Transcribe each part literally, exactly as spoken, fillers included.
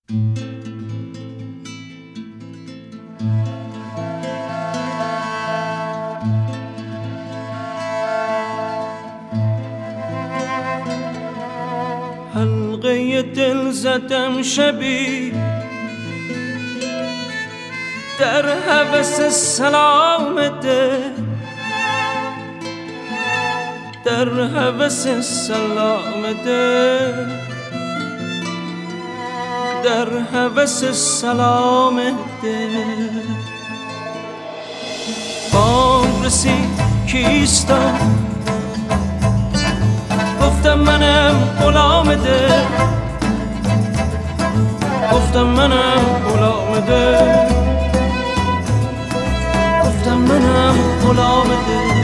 حلقه دل زدم شبی در هوس سلام دل، در هوس سلام دل، در هوس سلام دل. بام رسید کیستم، گفتم منم غلام دل، گفتم منم غلام دل، گفتم منم غلام دل.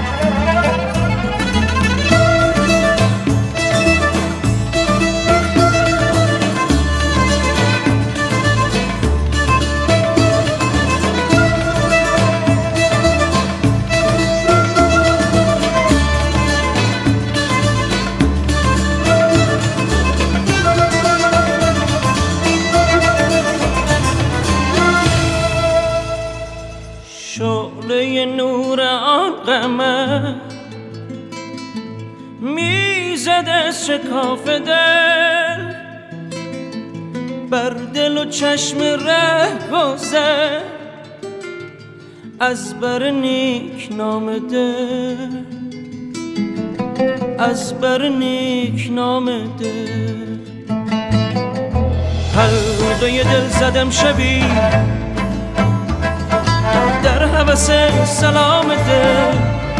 شعله نور آن قمر میزد از شکاف دل، بر دل و چشم ره گذر از بر نیک نام دل، از بر نیک نام دل. حلقه دل زدم شبی در هوس سلام دل،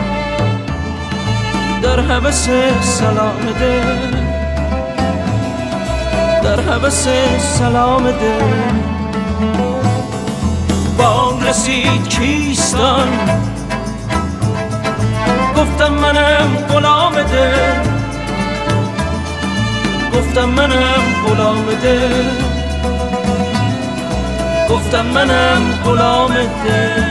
در هوس سلام دل، در هوس سلام دل. بانگ رسید کیستان، گفتم منم غلام دل، گفتم منم غلام دل، گفتم منم غلام دل.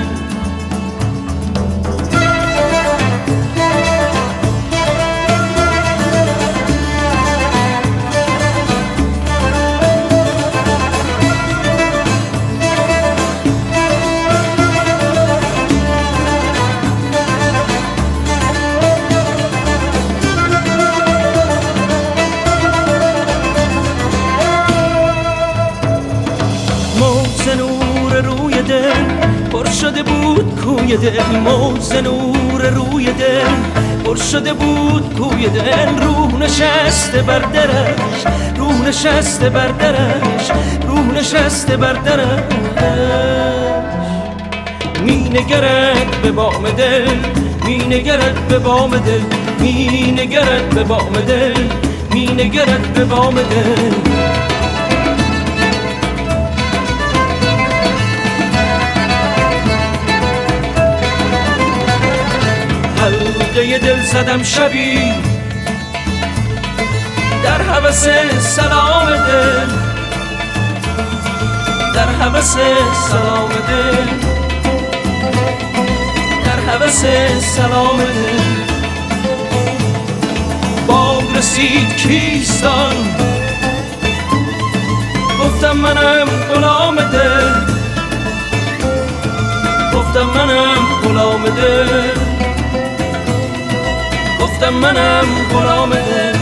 نور روی دل پر شده بود کوی دل، موج نور روی دل پر شده بود کوی دل. روح نشسته بر درش، روح نشسته بر درش، روح نشسته بر درش. می نگرد به بام دل، می نگرد به بام دل، می نگرد به بام دل، می نگرد به بام دل. حلقه دل زدم شبی در هوس سلام دل، در هوس سلام دل، در هوس سلام دل. بانگ رسید کیستان، گفتم منم غلام دل، گفتم منم غلام دل، گفتم منم غلام دل.